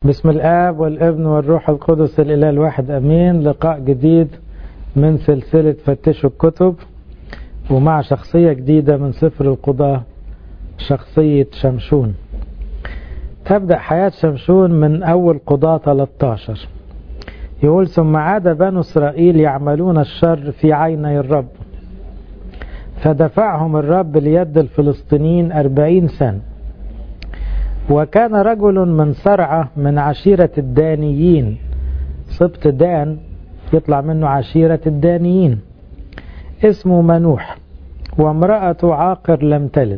بسم الآب والابن والروح القدس الإله الواحد أمين. لقاء جديد من سلسلة فتشوا الكتب، ومع شخصية جديدة من سفر القضاة، شخصية شمشون. تبدأ حياة شمشون من أول قضاة 13. يقول: ثم عاد بنو إسرائيل يعملون الشر في عيني الرب، فدفعهم الرب ليد الفلسطينيين 40 سنة. وكان رجل من صرعة من عشيرة الدانيين، سبط دان يطلع منه عشيرة الدانيين، اسمه منوح، وامرأة عاقر لم تلد.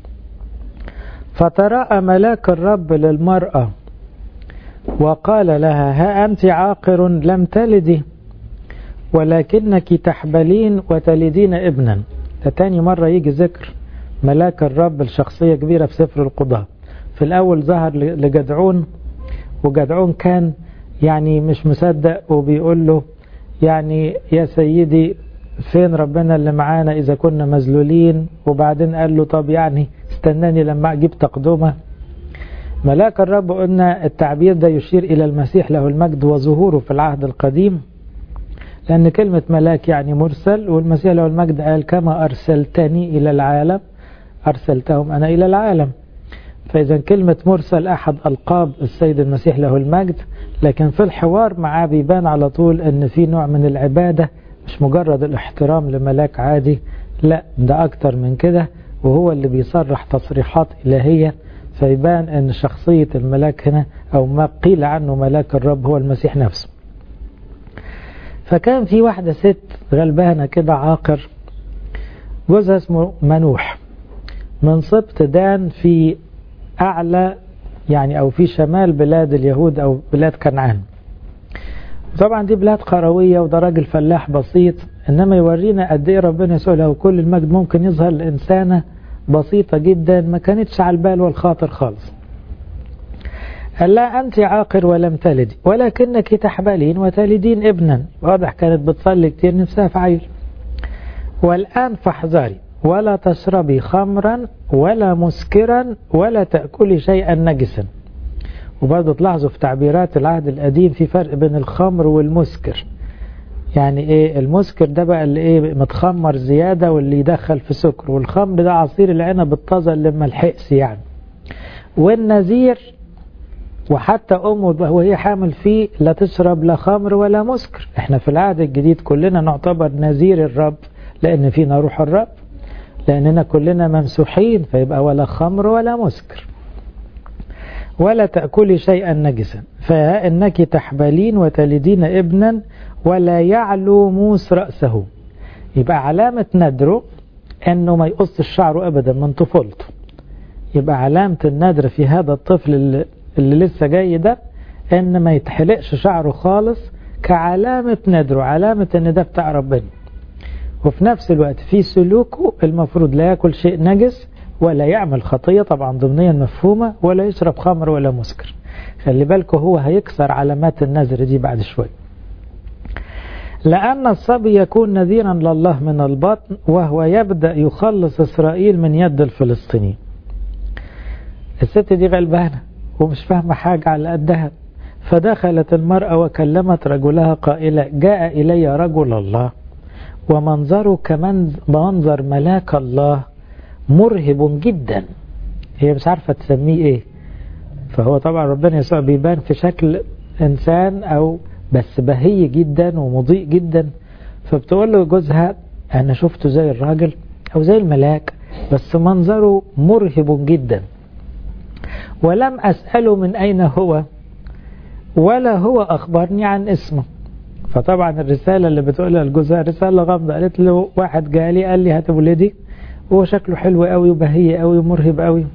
فتراءى ملاك الرب للمرأة وقال لها: ها أنت عاقر لم تلدي، ولكنك تحبلين وتلدين ابنا. ده تاني مرة يجي ذكر ملاك الرب لشخصية كبيرة في سفر القضاء. في الأول ظهر لجدعون، وجدعون كان يعني مش مصدق، وبيقول له يعني يا سيدي فين ربنا اللي معانا إذا كنا مذلولين؟ وبعدين قال له طب يعني استناني لما أجيب تقدمة. ملاك الرب، قلنا التعبير ده يشير إلى المسيح له المجد وظهوره في العهد القديم، لأن كلمة ملاك يعني مرسل، والمسيح له المجد قال: كما أرسلتني إلى العالم أرسلتهم أنا إلى العالم. فإذا كلمة مرسل أحد ألقاب السيد المسيح له المجد، لكن في الحوار معاه بيبان على طول أن في نوع من العبادة، مش مجرد الاحترام لملاك عادي، لا ده أكتر من كده، وهو اللي بيصرح تصريحات إلهية. فيبان أن شخصية الملاك هنا، أو ما قيل عنه ملاك الرب، هو المسيح نفسه. فكان في واحدة ست غلبانة كده عاقر، جوزها اسمه منوح، من سبط دان في أعلى يعني أو في شمال بلاد اليهود أو بلاد كنعان. طبعا دي بلاد قروية، وده راجل فلاح بسيط، إنما يورينا قد إيه ربنا يسوع له كل المجد ممكن يظهر لإنسانة بسيطة جدا ما كانتش على البال والخاطر خالص. قال لا أنت عاقر ولم تلدي، ولكنك تحبلين وتلدين ابنا. واضح كانت بتصلي كتير، نفسها في عيل. والآن فاحذري ولا تشربي خمرا ولا مسكرا ولا تأكلي شيئا نجسا. وبرضه تلاحظوا في تعبيرات العهد القديم في فرق بين الخمر والمسكر. يعني ايه المسكر؟ ده بقى اللي ايه متخمر زيادة واللي يدخل في سكر، والخمر ده عصير العنب الطازة اللي ملحقش يعني. والنذير، وحتى أمه وهي حامل فيه لا تشرب لا خمر ولا مسكر. احنا في العهد الجديد كلنا نعتبر نذير الرب، لأن فينا روح الرب، لأننا كلنا ممسوحين، فيبقى ولا خمر ولا مسكر. ولا تأكلي شيئا نجسا، فإنك تحبلين وتلدين ابنا ولا يعلو موس رأسه. يبقى علامة ندره أنه ما يقص شعره أبدا من طفولته. يبقى علامة الندر في هذا الطفل اللي لسه جاي ده أن ما يتحلقش شعره خالص، كعلامة ندره، علامة أن ده بتاع ربنا. وفي نفس الوقت في سلوكه المفروض لا يأكل شيء نجس، ولا يعمل خطية طبعا ضمنيا مفهومة، ولا يشرب خمر ولا مسكر. خلي بالكم هو هيكسر علامات النذر دي بعد شوي. لأن الصبي يكون نذيرا لله من البطن، وهو يبدأ يخلص إسرائيل من يد الفلسطينيين. الست دي غلبانة ومش فاهمة حاجة على قدها. فدخلت المرأة وكلمت رجلها قائلة: جاء إلي رجل الله ومنظره كمنظر ملاك الله مرهب جدا. هي مش عارفة تسميه ايه. فهو طبعا ربنا يسوع بيبان في شكل انسان او بس بهي جدا ومضيء جدا. فبتقول له جوزها: انا شفته زي الراجل او زي الملاك، بس منظره مرهب جدا، ولم اسأله من اين هو ولا هو اخبرني عن اسمه. فطبعا الرسالة اللي بتقولها لجوزها رسالة غامضة. قالت له: واحد جالي قال لي هتولدي، وهو شكله حلو قوي وبهي قوي ومرهب قوي.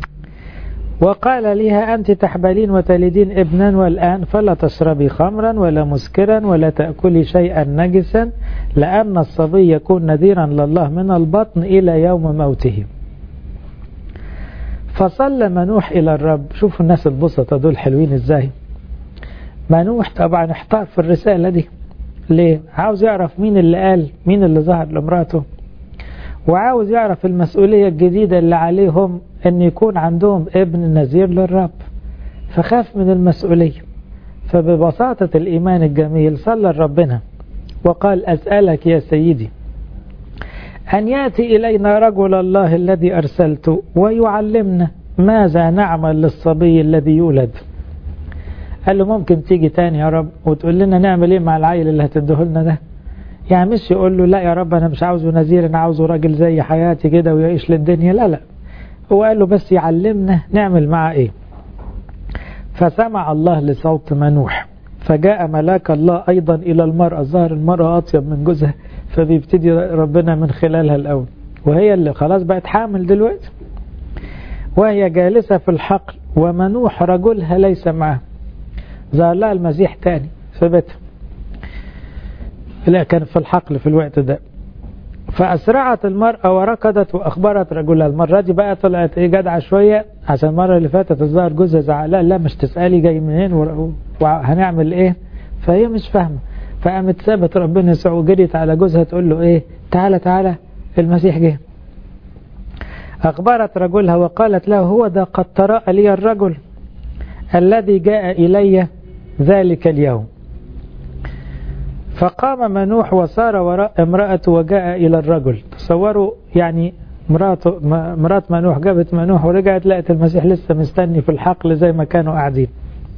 وقال لها: أنت تحبلين وتلدين ابنا، والآن فلا تشربي خمرا ولا مسكرا ولا تأكلي شيئا نجسا، لأن الصبي يكون نذيرا لله من البطن إلى يوم موته. فصلى منوح إلى الرب. شوفوا الناس البسطة دول حلوين ازاي. منوح طبعا احتار في الرسالة دي. ليه؟ عاوز يعرف مين اللي قال، مين اللي ظهر لمراته، وعاوز يعرف المسؤولية الجديدة اللي عليهم ان يكون عندهم ابن نذير للرب. فخاف من المسؤولية. فببساطة الإيمان الجميل صلى لربنا وقال أسألك يا سيدي أن يأتي إلينا رجل الله الذي أرسلته ويعلمنا ماذا نعمل للصبي الذي يولد. قال له ممكن تيجي تاني يا رب وتقول لنا نعمل ايه مع العيل اللي هتديه لنا ده؟ يعني مش يقول له لا يا رب انا مش عاوزه نذير، انا عاوزه راجل زي حياتي كده ويعيش للدنيا. لا هو قال له بس يعلمنا نعمل معاه ايه. فسمع الله لصوت منوح فجاء ملاك الله ايضا الى المرأة. ظهر المرأة اطيب من جوزها، فبيبتدي ربنا من خلالها الاول، وهي اللي خلاص بقت حامل دلوقتي، وهي جالسة في الحقل ومنوح رجلها ليس معه. ظهر لها المسيح تاني في بيتها، لا كان في الحقل في الوقت ده. فأسرعت المرأة وركضت وأخبرت رجلها. المرة دي بقى طلعت ايه جدعة شوية، عشان المرة اللي فاتت الظاهر جوزها زعلها، لا مش تسألي جاي منين وهنعمل ايه، فهي مش فاهمة. فقامت سابت ربنا يسوع وجريت على جوزها تقول له ايه، تعالى المسيح جه. أخبرت رجلها وقالت له هو ده قد تراءى لي الرجل الذي جاء إلي ذلك اليوم. فقام منوح وصار وراء امرأته وجاء إلى الرجل. تصوروا يعني مرات منوح جابت منوح ورجعت لقت المسيح لسه مستني في الحقل زي ما كانوا قاعدين.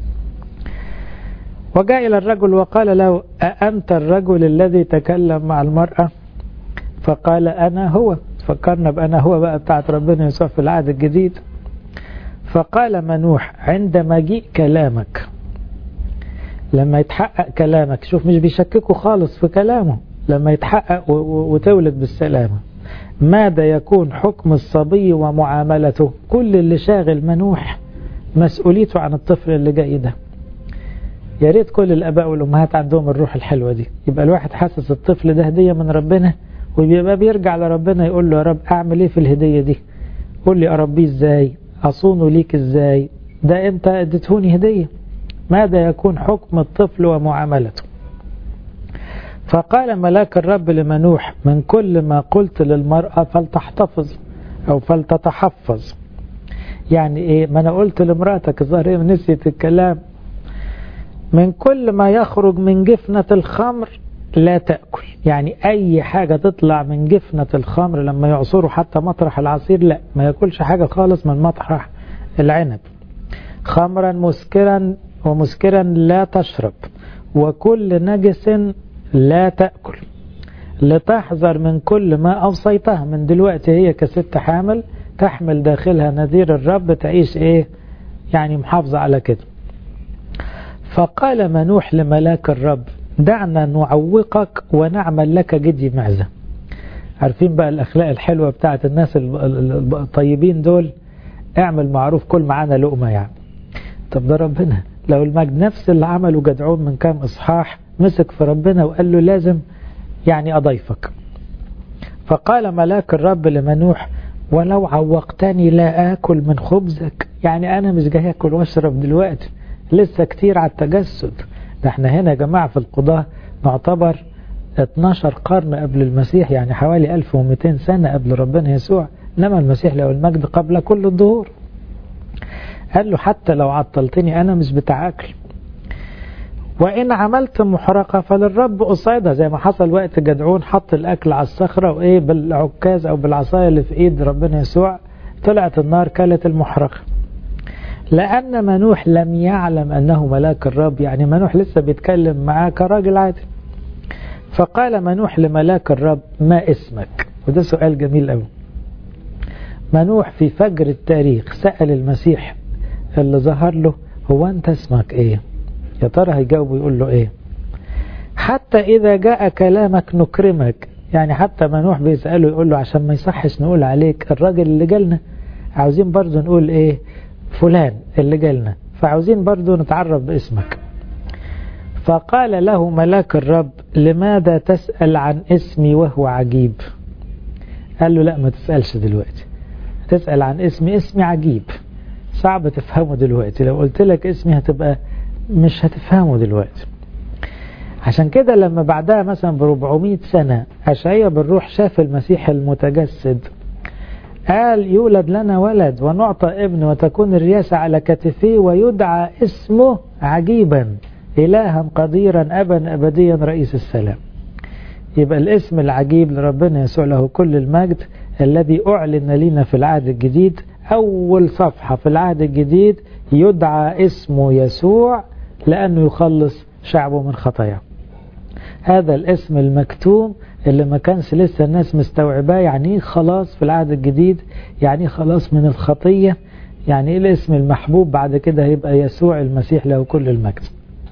وجاء إلى الرجل وقال له أأنت الرجل الذي تكلم مع المرأة؟ فقال أنا هو. فكرنا بأنا هو بقى بتاعت ربنا يسوع في العهد الجديد. فقال منوح عند مجيء كلامك، لما يتحقق كلامك، شوف مش بيشككوا خالص في كلامه، لما يتحقق وتولد بالسلامة، ماذا يكون حكم الصبي ومعاملته؟ كل اللي شاغل منوح مسؤوليته عن الطفل اللي جاي ده. يا ريت كل الآباء والأمهات عندهم الروح الحلوة دي، يبقى الواحد حاسس الطفل ده هدية من ربنا، ويبقى بيرجع لربنا يقول له يا رب أعمل إيه في الهدية دي؟ قول لي أربيه إزاي؟ أصونه ليك إزاي؟ ده أنت اديتهوني هدية. ماذا يكون حكم الطفل ومعاملته؟ فقال ملاك الرب لمنوح من كل ما قلت للمرأة فلتحتفظ أو فلتتحفظ. يعني إيه؟ ما أنا قلت لمرأتك الظاهر نسيت الكلام، من كل ما يخرج من جفنة الخمر لا تأكل. يعني أي حاجة تطلع من جفنة الخمر لما يعصروا حتى مطرح العصير لا، ما يأكلش حاجة خالص من مطرح العنب. خمرا مسكرا ومسكرا لا تشرب، وكل نجس لا تأكل، لتحذر من كل ما أوصيتها. من دلوقتي هي كست حامل تحمل داخلها نذير الرب، تعيش إيه يعني محافظة على كده. فقال منوح لملاك الرب دعنا نعوقك ونعمل لك جدي معزة. عارفين بقى الأخلاق الحلوة بتاعت الناس الطيبين دول، اعمل معروف كل معانا لقمة يعني. طب ده ربنا لو المجد نفس اللي عمله جدعون من كام إصحاح، مسك في ربنا وقال له لازم يعني أضيفك. فقال ملاك الرب لمنوح ولو عوقتني لا آكل من خبزك. يعني أنا مش جاي أكل واشرب دلوقتي، لسه كتير على التجسد. ده احنا هنا يا جماعة في القضاء نعتبر 12 قرن قبل المسيح، يعني حوالي 1200 سنة قبل ربنا يسوع، إنما المسيح له المجد قبل كل الظهور. قال له حتى لو عطلتني أنا مش بتاع أكل. وإن عملت محرقة فللرب أصيدها، زي ما حصل وقت جدعون حط الأكل على الصخرة وإيه بالعكاز أو بالعصاية اللي في إيد ربنا يسوع طلعت النار كلت المحرقة. لأن منوح لم يعلم أنه ملاك الرب، يعني منوح لسه بيتكلم معاه كراجل عادي. فقال منوح لملاك الرب ما اسمك؟ وده سؤال جميل قوي. منوح في فجر التاريخ سأل المسيح اللي ظهر له هو أنت اسمك إيه؟ يا ترى هيجاوب ويقول له إيه؟ حتى إذا جاء كلامك نكرمك. يعني حتى منوح بيسأله يقول له عشان ما يصحش نقول عليك الراجل اللي جالنا، عاوزين برضو نقول إيه فلان اللي جالنا، فعاوزين برضو نتعرف باسمك. فقال له ملاك الرب لماذا تسأل عن اسمي وهو عجيب؟ قال له لا ما تسألش دلوقتي، تسأل عن اسمي عجيب صعب تفهمه دلوقتي، لو قلت لك اسمي هتبقى مش هتفهمه دلوقتي. عشان كده لما بعدها مثلا ب400 سنة أشعياء بالروح شاف المسيح المتجسد قال يولد لنا ولد ونعطى ابن وتكون الرياسة على كتفيه ويدعى اسمه عجيبا إلها قديرا أبا أبديا رئيس السلام. يبقى الاسم العجيب لربنا يسوع له كل المجد الذي أعلن لنا في العهد الجديد. أول صفحة في العهد الجديد يدعى اسمه يسوع لأنه يخلص شعبه من خطاياه. هذا الاسم المكتوم اللي ما كانش لسه الناس مستوعباه، يعني خلاص في العهد الجديد، يعني خلاص من الخطية، يعني الاسم المحبوب بعد كده هيبقى يسوع المسيح له كل المجد.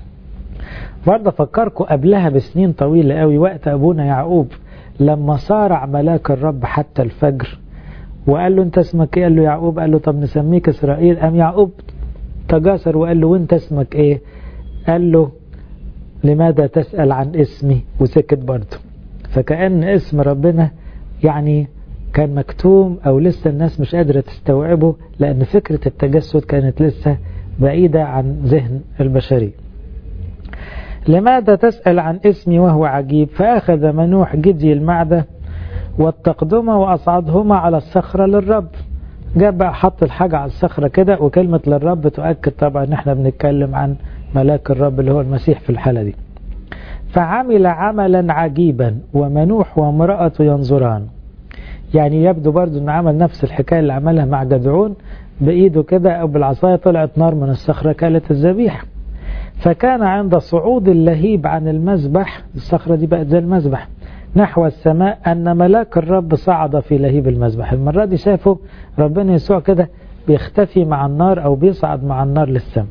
برضه فكركم قبلها بسنين طويلة قوي وقت أبونا يعقوب لما صارع ملاك الرب حتى الفجر وقال له انت اسمك ايه؟ قال له يعقوب. قال له طب نسميك إسرائيل. قام يعقوب تجاسر وقال له وانت اسمك ايه؟ قال له لماذا تسأل عن اسمي؟ وسكت برضه. فكأن اسم ربنا يعني كان مكتوم أو لسه الناس مش قادرة تستوعبه، لأن فكرة التجسد كانت لسه بعيدة عن ذهن البشري. لماذا تسأل عن اسمي وهو عجيب؟ فأخذ منوح جدي المعدة والتقدمة وأصعدهما على الصخرة للرب. جاب بقى حط الحاجة على الصخرة كده، وكلمة للرب تؤكد طبعا ان احنا بنتكلم عن ملاك الرب اللي هو المسيح في الحالة دي. فعمل عملا عجيبا ومنوح وامرأته ينظران. يعني يبدو برضو انه عمل نفس الحكاية اللي عملها مع جدعون، بإيده كده أو بالعصاية طلعت نار من الصخرة كالت الذبيحة. فكان عند صعود اللهيب عن المذبح، الصخرة دي بقت زي المذبح، نحو السماء أن ملاك الرب صعد في لهيب المذبح. المرة دي شافوا ربنا يسوع كده بيختفي مع النار أو بيصعد مع النار للسماء.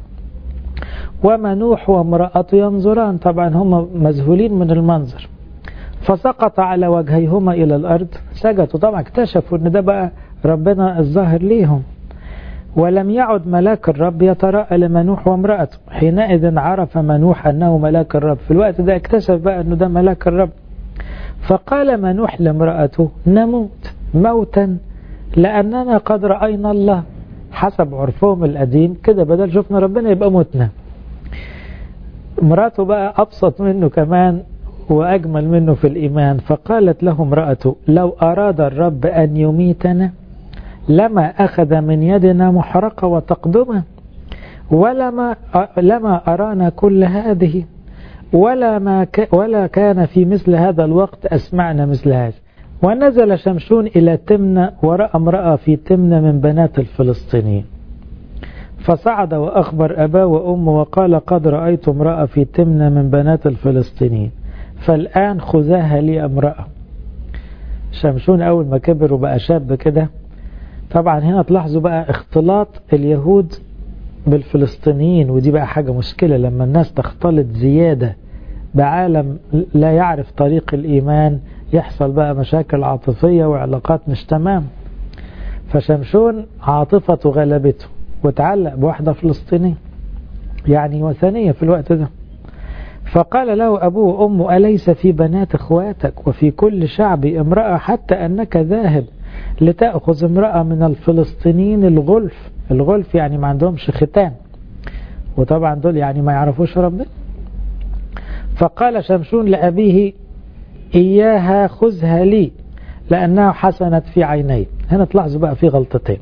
ومنوح وامرأته ينظران، طبعا هم مذهولين من المنظر. فسقط على وجهيهما إلى الأرض سجدوا، طبعا اكتشفوا أن ده بقى ربنا الظاهر ليهم. ولم يعد ملاك الرب يتراءى لمنوح وامرأته. حينئذ عرف منوح أنه ملاك الرب. في الوقت ده اكتشف بقى أنه ده ملاك الرب. فقال منوح لامرأته نموت موتا لأننا قد رأينا الله. حسب عرفهم القديم كده، بدل شفنا ربنا يبقى متنا. امرأته بقى أبسط منه كمان وأجمل منه في الإيمان. فقالت له امرأته لو أراد الرب أن يميتنا لما أخذ من يدنا محرقة وتقدمة لما أرانا كل هذه ولا كان في مثل هذا الوقت أسمعنا مثل هذا. ونزل شمشون إلى تمنة ورأى امرأة في تمنة من بنات الفلسطينيين. فصعد وأخبر أباه وأمه وقال قد رأيت امرأة في تمنة من بنات الفلسطينيين فالآن خذاها لي امرأة. شمشون أول ما كبر وبقى شاب كده، طبعا هنا تلاحظوا بقى اختلاط اليهود بالفلسطينيين، ودي بقى حاجة مشكلة لما الناس تختلط زيادة بعالم لا يعرف طريق الإيمان، يحصل بقى مشاكل عاطفية وعلاقات مش تمام. فشمشون عاطفته غلبته وتعلق بواحدة فلسطينية يعني وثنية في الوقت ده. فقال له أبوه وأمه أليس في بنات اخواتك وفي كل شعبي امرأة حتى أنك ذاهب لتأخذ امرأة من الفلسطينيين الغلف يعني ما عندهمش ختان، وطبعا دول يعني ما يعرفوش ربنا. فقال شمشون لأبيه إياها خذها لي لأنها حسنت في عيني. هنا تلاحظوا بقى في غلطتين.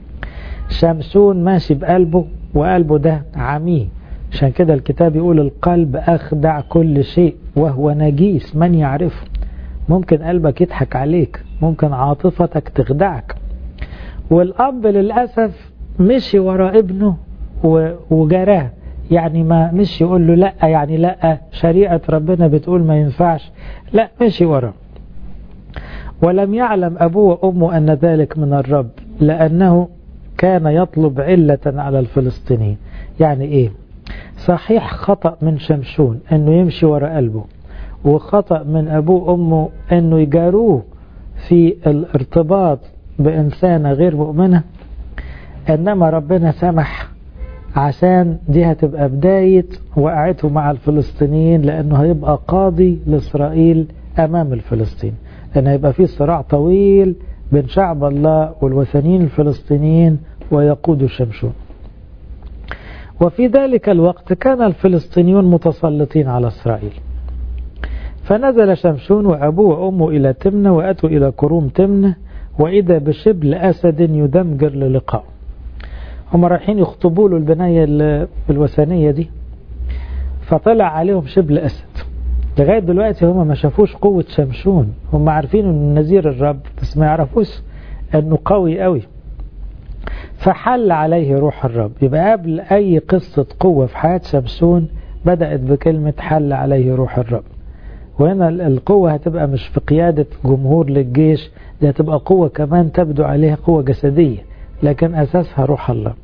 شمشون ماشي بقلبه وقلبه ده عميه، عشان كده الكتاب يقول القلب أخدع كل شيء وهو نجيس من يعرفه. ممكن قلبك يضحك عليك، ممكن عاطفتك تخدعك. والأب للأسف مشي وراء ابنه وجراه، يعني ما مش يقول له لا، يعني لا شريعة ربنا بتقول ما ينفعش، لا مشي وراه. ولم يعلم أبوه وأمه أن ذلك من الرب لأنه كان يطلب علة على الفلسطينيين. يعني إيه؟ صحيح خطأ من شمشون أنه يمشي وراء قلبه، وخطأ من أبوه وأمه أنه يجاروه في الارتباط بإنسانة غير مؤمنة، إنما ربنا سمح عشان دي هتبقى بداية وقعته مع الفلسطينيين، لأنه هيبقى قاضي لإسرائيل أمام الفلسطين، لأنه هيبقى فيه صراع طويل بين شعب الله والوثنيين الفلسطينيين ويقود شمشون. وفي ذلك الوقت كان الفلسطينيون متسلطين على إسرائيل. فنزل شمشون وأبوه وأمه إلى تمنة وأتوا إلى كروم تمنة وإذا بشبل أسد يدمجر للقاء. هم رايحين يخطبوا له البناية الوثنية دي، فطلع عليهم شبل أسد. لغاية دلوقتي هم ما شافوش قوة شمشون، هم عارفين أنه نذير الرب بس ما يعرفوش أنه قوي قوي. فحل عليه روح الرب. يبقى قبل أي قصة قوة في حياة شمشون بدأت بكلمة حل عليه روح الرب. وهنا القوة هتبقى مش في قيادة جمهور للجيش، دي هتبقى قوة كمان تبدو عليها قوة جسدية، لكن أساسها روح الله.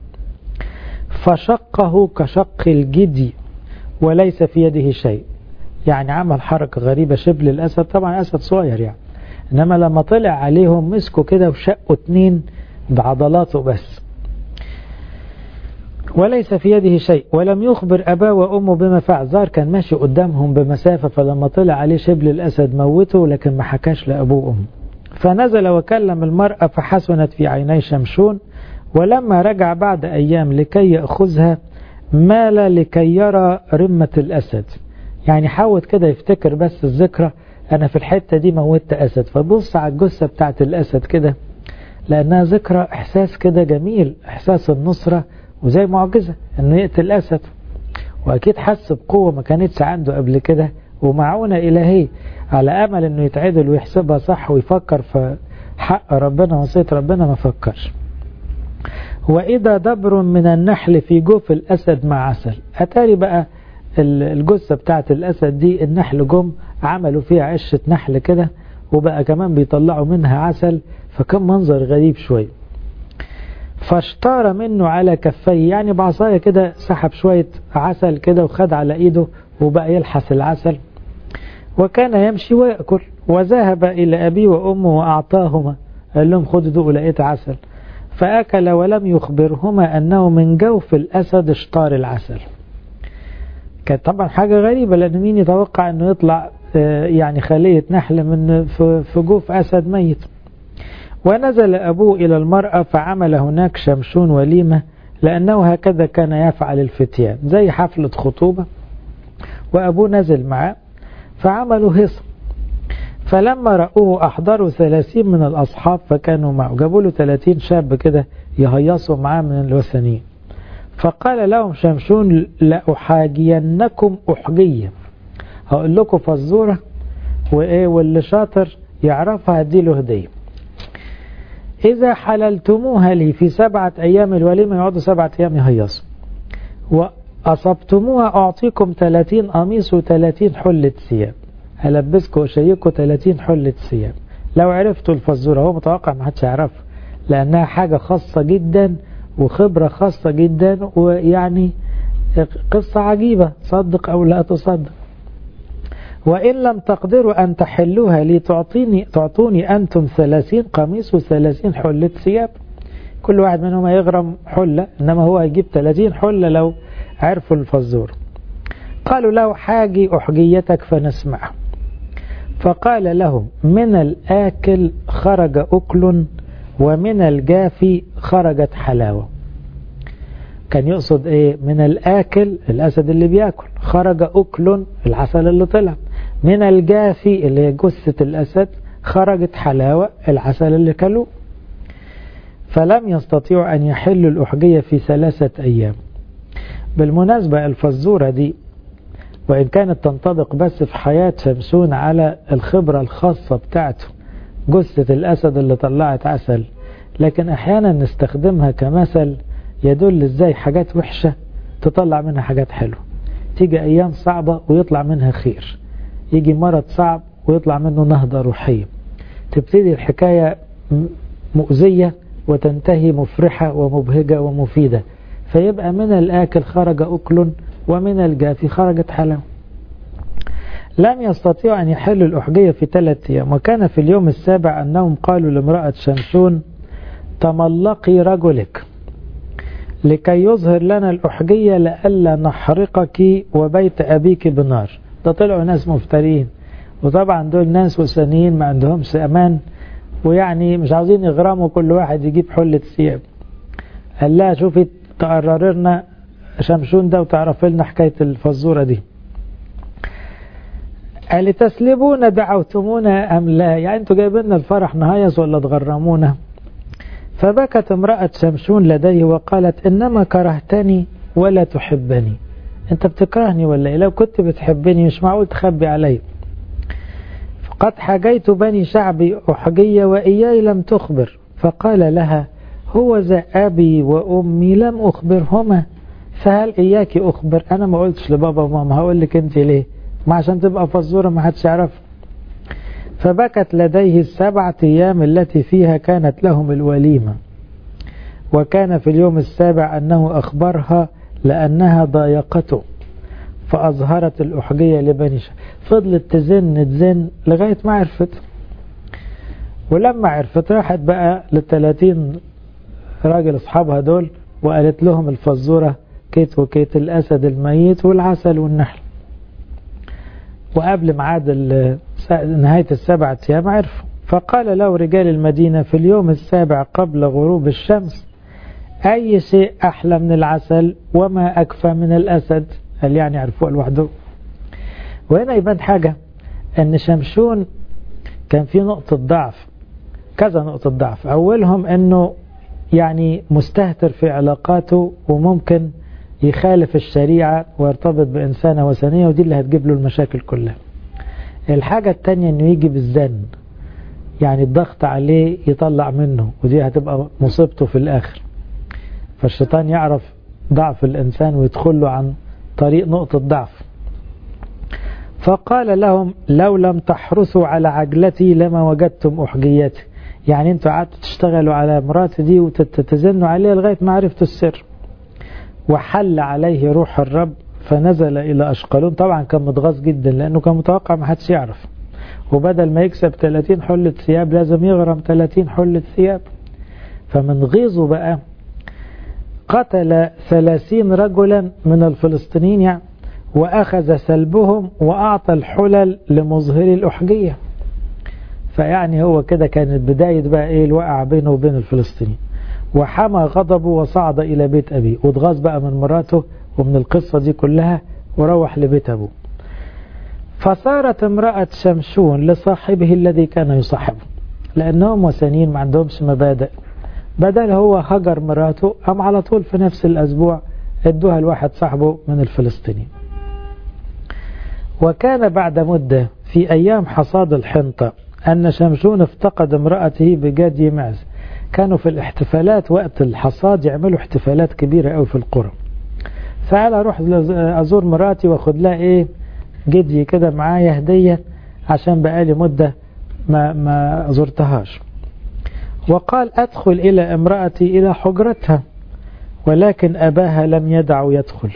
فشقه كشق الجدي وليس في يده شيء. يعني عمل حركة غريبة شبل الأسد، طبعا أسد صغير يعني، إنما لما طلع عليهم مسكوا كده وشقوا 2 بعضلاته بس. وليس في يده شيء ولم يخبر أباه وأمه بما فعل. زار كان ماشي قدامهم بمسافة، فلما طلع عليه شبل الأسد موته، لكن ما حكاش لأبوه وأمه. فنزل وكلم المرأة فحسنت في عيني شمشون. ولما رجع بعد أيام لكي يأخذها مال لكي يرى رمة الأسد. يعني حاول كده يفتكر بس الذكرى، أنا في الحتة دي موت أسد، فبص على الجثة بتاعت الأسد كده، لأنها ذكرى إحساس كده جميل، إحساس النصرة وزي معجزة أنه يقتل أسد. وأكيد حس بقوة ما كانتش عنده قبل كده، ومعونة إلهية على أمل أنه يتعدل ويحسبها صح ويفكر في حق ربنا وصية ربنا، ما فكرش. وإذا دبر من النحل في جوف الأسد مع عسل. أتاري بقى الجثة بتاعت الأسد دي النحل جم عملوا فيها عشة نحل كده، وبقى كمان بيطلعوا منها عسل، فكان منظر غريب شوي. فاشتار منه على كفيه، يعني بعصاية كده سحب شوية عسل كده وخد على ايده وبقى يلحس العسل. وكان يمشي ويأكل. وذهب إلى أبيه وأمه وأعطاهما، قال لهم خدوا دوقوا لقيت عسل. فأكل ولم يخبرهما أنه من جوف الأسد اشتار العسل. كانت طبعا حاجة غريبة، لأن مين يتوقع أنه يطلع يعني خلية نحل من في جوف أسد ميت. ونزل أبوه إلى المرأة فعمل هناك شمشون وليمة، لأنه هكذا كان يفعل الفتيان، زي حفلة خطوبة، وأبوه نزل معه فعملوا هصة. فلما رأوه أحضروا 30 من الأصحاب فكانوا معه، جابوا له 30 شاب كده يهيصوا معاه من الوثنيين. فقال لهم شمشون لأحاجينكم أحجية، هقول لكم فزورة واللي شاطر يعرفها هديله هدية. إذا حللتموها لي في 7 أيام الوليمة، يقعدوا 7 أيام يهيصوا، وأصبتموها أعطيكم 30 قميص و30 حلة ثياب. هلبسكم وشيكوا 30 حلة ثياب. لو عرفتوا الفزورة، هو متوقع ما حدش يعرفها لأنها حاجة خاصة جدا وخبرة خاصة جدا، ويعني قصة عجيبة، صدق أو لا تصدق. وإن لم تقدروا أن تحلوها لي تعطوني أنتم 30 قميص و30 حلة ثياب، كل واحد منهم يغرم حلة، إنما هو يجيب 30 حلة لو عرفوا الفزور. قالوا له حاجي أحجيتك فنسمعه. فقال لهم من الآكل خرج أكل ومن الجافي خرجت حلاوة. كان يقصد إيه؟ من الآكل الأسد اللي بيأكل، خرج أكل العسل اللي طلع، من الجافي اللي هي جثة الأسد خرجت حلاوة العسل اللي كلوه. فلم يستطيعوا أن يحلوا الأحجية في 3 أيام. بالمناسبة الفزورة دي وإن كانت تنطبق بس في حياة شمشون على الخبرة الخاصة بتاعته، جثة الأسد اللي طلعت عسل، لكن أحيانا نستخدمها كمثل يدل إزاي حاجات وحشة تطلع منها حاجات حلوة. تيجي أيام صعبة ويطلع منها خير، يجي مرض صعب ويطلع منه نهضة روحية، تبتدي الحكاية مؤذية وتنتهي مفرحة ومبهجة ومفيدة. فيبقى من الآكل خرج أكل ومن الجافي خرجت حلاوة. لم يستطيعوا أن يحلوا الأحجية في 3 أيام. وكان في اليوم السابع أنهم قالوا لامرأة شمشون تملقي رجلك لكي يظهر لنا الأحجية لألا نحرقك وبيت أبيك بنار. ده طلعوا ناس مفترين، وطبعا دول ناس وثنيين ما عندهمش أمان، ويعني مش عاوزين يغرموا كل واحد يجيب حلة ثياب. قال لها شوفي تقرر لنا شمشون ده وتعرف لنا حكاية الفزورة دي. قال تسلبونا دعوتمونا أم لا؟ يعني أنتوا جايبيننا الفرح نهيص ولا تغرمونا؟ فبكت امرأة شمشون لديه وقالت إنما كرهتني ولا تحبني. أنت بتكرهني ولا إيه؟ لو كنت بتحبني مش معقول تخبي علي. قد حاجيت بني شعبي أحجية وإياي لم تخبر. فقال لها هو ذا أبي وأمي لم أخبرهما فهل إياك أخبر؟ أنا ما قلتش لبابا وماما، هقول لك أنت ليه؟ ما عشان تبقى فزورة ما حدش يعرف. فبكت لديه 7 أيام التي فيها كانت لهم الوليمة. وكان في اليوم السابع أنه أخبرها لأنها ضايقته فأظهرت الأحجية لبني شعب. فضلت تزن لغاية ما عرفت. ولما عرفت راحت بقى ل30 راجل أصحابها دول وقالت لهم الفزورة كيت وكيت، الأسد الميت والعسل والنحل. وقبل ميعاد نهاية 7 أيام عرفوا. فقال له رجال المدينة في اليوم السابع قبل غروب الشمس أي شيء أحلى من العسل وما أكفى من الأسد؟ قال يعني عرفوه لوحده. وهنا يبان حاجة، أن شمشون كان في نقطة ضعف، كذا نقطة ضعف. أولهم أنه يعني مستهتر في علاقاته وممكن يخالف الشريعة ويرتبط بإنسانة وثنية، ودي اللي هتجيب له المشاكل كلها. الحاجة التانية أنه يجي بالزن، يعني الضغط عليه يطلع منه، ودي هتبقى مصيبته في الآخر. فالشيطان يعرف ضعف الإنسان ويدخل له عن طريق نقطة ضعف. فقال لهم لو لم تحرسوا على عجلتي لما وجدتم أحجيتي. يعني انتوا قعدتوا تشتغلوا على مراتي دي وتتزنوا عليها لغاية ما عرفتوا السر. وحل عليه روح الرب فنزل إلى أشقلون. طبعا كان متغاظ جدا لأنه كان متوقع ما حدش يعرف، وبدل ما يكسب 30 حلة ثياب لازم يغرم 30 حلة ثياب. فمن غيظه بقى قتل 30 رجلا من الفلسطينيين يعني، وأخذ سلبهم وأعطى الحلل لمظهري الأحجية. فيعني هو كده كانت بداية بقى إيه الوقع بينه وبين الفلسطينيين. وحمى غضبه وصعد إلى بيت أبيه، واتغاظ بقى من مراته ومن القصة دي كلها وروح لبيت أبوه. فصارت امرأة شمشون لصاحبه الذي كان يصاحبه، لأنهم وثنيين ما عندهمش مبادئ. بدل هو هجر مراته أم على طول في نفس الأسبوع ادوها لواحد صاحبه من الفلسطينيين. وكان بعد مدة في أيام حصاد الحنطة أن شمشون افتقد امرأته بجدي معز. كانوا في الاحتفالات وقت الحصاد يعملوا احتفالات كبيرة أوي في القرى. فقال أروح أزور مراتي وأخذ لها إيه جدي كده معايا هدية عشان بقالي مدة ما زرتهاش. وقال أدخل إلى امرأتي إلى حجرتها، ولكن أباها لم يدع يدخل.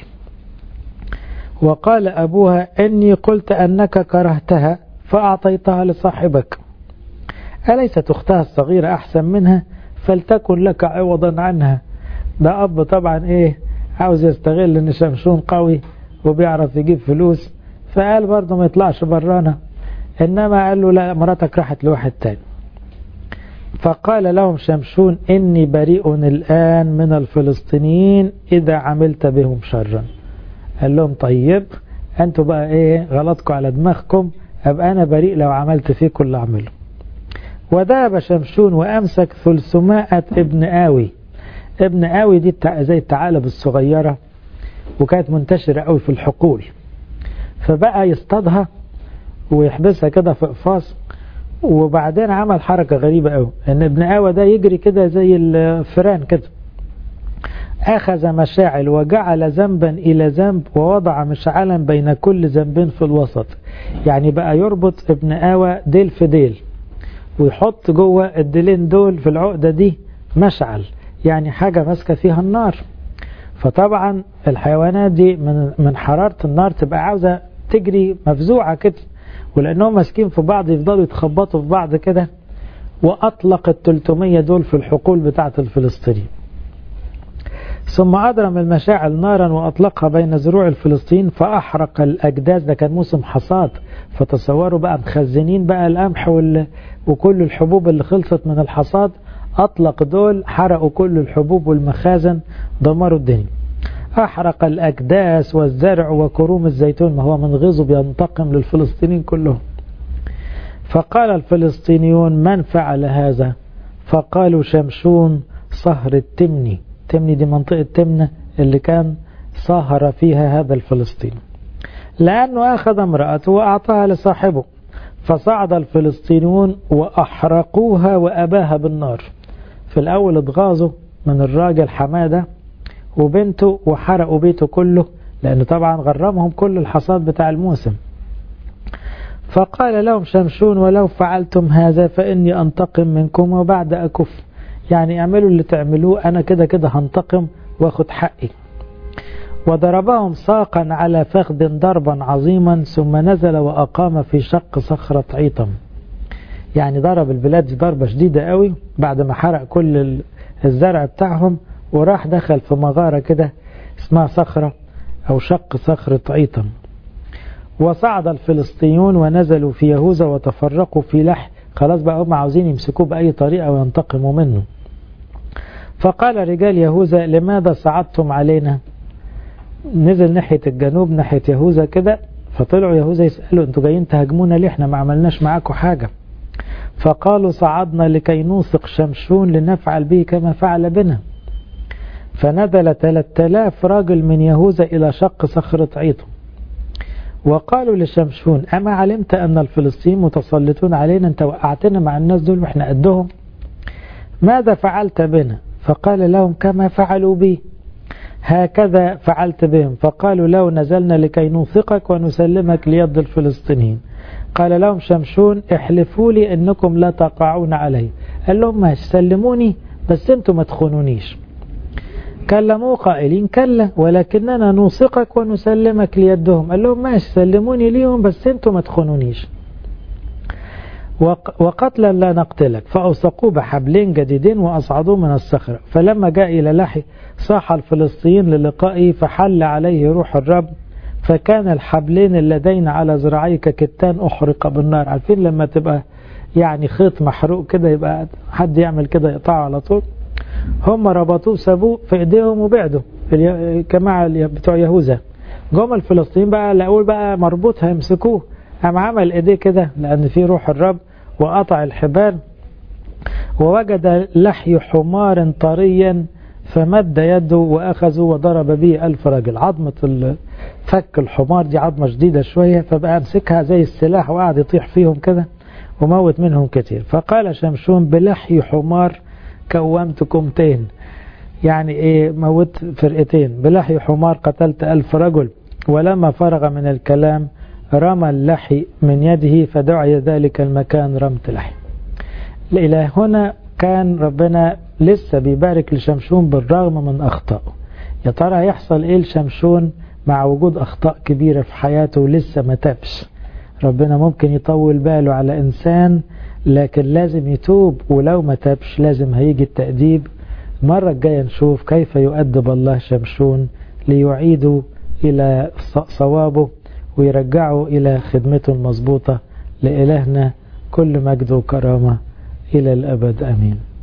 وقال أبوها إني قلت أنك كرهتها فأعطيتها لصاحبك، أليست أختها الصغيرة أحسن منها؟ فلتكن لك عوضا عنها. ده أب طبعا إيه عاوز يستغل إن شمشون قوي وبيعرف يجيب فلوس، فقال برضه ما يطلعش برانا، إنما قال له لا مراتك راحت لواحد تاني. فقال لهم شمشون إني بريء الآن من الفلسطينيين إذا عملت بهم شرا. قال لهم طيب أنتوا بقى إيه غلطكم على دماغكم، أبقى أنا بريء لو عملت فيكم اللي أعمله. وذهب شمشون وأمسك 300 ابن آوي. ابن آوي دي زي الثعالب الصغيرة، وكانت منتشرة قوي في الحقول. فبقى يصطادها ويحبسها كده في قفاص. وبعدين عمل حركة غريبة قوي، ان ابن آوى ده يجري كده زي الفئران كده. أخذ مشاعل وجعل ذنبا إلى ذنب ووضع مشعلا بين كل ذنبين في الوسط. يعني بقى يربط ابن آوى ديل في ديل، ويحط جوه الديلين دول في العقدة دي مشعل، يعني حاجة ماسكة فيها النار. فطبعا الحيوانات دي من حرارة النار تبقى عاوزة تجري مفزوعة كده، ولأنهم ماسكين في بعض يفضلوا يتخبطوا في بعض كده. وأطلق 300 دول في الحقول بتاعة الفلسطينيين. ثم أضرم المشاعل نارا وأطلقها بين زروع الفلسطينيين فأحرق الأجداز. ده كان موسم حصاد، فتصوروا بقى مخزنين بقى القمح وكل الحبوب اللي خلصت من الحصاد، أطلق دول حرقوا كل الحبوب والمخازن، دمروا الدنيا. أحرق الأكداس والزرع وكروم الزيتون، ما هو من غيظه بينتقم للفلسطينيين كلهم. فقال الفلسطينيون من فعل هذا؟ فقالوا شمشون صهر التمني. تمني دي منطقة تمنة اللي كان صهر فيها هذا الفلسطيني، لأنه أخذ امرأته وأعطاها لصاحبه. فصعد الفلسطينيون وأحرقوها وأباها بالنار. في الأول اتغاظوا من الراجل حمادة وبنته وحرقوا بيته كله، لأنه طبعا غرمهم كل الحصاد بتاع الموسم. فقال لهم شمشون ولو فعلتم هذا فإني أنتقم منكم وبعد أكف. يعني اعملوا اللي تعملوه، أنا كده كده هنتقم واخد حقي. وضربهم ساقا على فخذ ضربا عظيما، ثم نزل وأقام في شق صخرة عيطم. يعني ضرب البلاد دي ضربة شديدة قوي بعد ما حرق كل الزرع بتاعهم، وراح دخل في مغارة كده اسمها صخرة أو شق صخرة عيطم. وصعد الفلسطينيون ونزلوا في يهوذا وتفرقوا في لحي. خلاص بقى هم عاوزين يمسكوه بأي طريقة وينتقموا منه. فقال رجال يهوذا لماذا صعدتم علينا؟ نزل ناحية الجنوب ناحية يهوذا كده، فطلعوا يهوذا يسألوا انتوا جايين تهاجمونا ليه؟ احنا ما عملناش معاكم حاجة. فقالوا صعدنا لكي نوثق شمشون لنفعل به كما فعل بنا. فنزل 3000 راجل من يهوذا إلى شق صخرة عيطم. وقالوا لشمشون أما علمت أن الفلسطينيين متسلطون علينا؟ أنت وقعتنا مع الناس دول وإحنا قدهم. ماذا فعلت بنا؟ فقال لهم كما فعلوا بي هكذا فعلت بهم. فقالوا لو نزلنا لكي نوثقك ونسلمك ليد الفلسطينيين. قال لهم شمشون احلفوا لي أنكم لا تقعون علي. قال لهم ما سلموني بس انتم ما تخونونيش. كلموا قائلين كلا ولكننا نوثقك ونسلمك ليدهم. قال لهم ماشي سلموني ليهم بس انتم ما تخونونيش. وقتلا لا نقتلك. فأوثقوه بحبلين جديدين وأصعدوه من الصخرة. فلما جاء إلى لحي صاح الفلسطينيين للقائه فحل عليه روح الرب، فكان الحبلين اللذين على ذراعيه ككتان أحرق بالنار. عارفين لما تبقى يعني خيط محروق كده يبقى حد يعمل كده يقطعه على طول؟ هم ربطوه سابوه في ايديهم وبعدوا الجماعة بتوع يهوذا. جم الفلسطينيين بقى لقوا بقى مربوط هيمسكوه، قام عمل ايديه كده لأن في روح الرب وقطع الحبال. ووجد لحي حمار طريا فمد يده وأخذوا وضرب به 1000 رجل. عظمة فك الحمار دي عظمة شديدة شوية، فبقى امسكها زي السلاح وقعد يطيح فيهم كده وموت منهم كتير. فقال شمشون بلحي حمار كومتكم تين. يعني ايه موت فرقتين، بلحي حمار قتلت 1000 رجل. ولما فرغ من الكلام رمى اللحي من يده فدعي ذلك المكان رمت لحي. إلى هنا كان ربنا لسه بيبارك لشمشون بالرغم من أخطائه. يا ترى هيحصل ايه لشمشون مع وجود أخطاء كبيرة في حياته ولسه ما تابش؟ ربنا ممكن يطول باله على إنسان لكن لازم يتوب، ولو ما تابش لازم هيجي التأديب. المرة الجاية نشوف كيف يؤدب الله شمشون ليعيده إلى صوابه ويرجعه إلى خدمته المضبوطة. لإلهنا كل مجد وكرامة إلى الأبد آمين.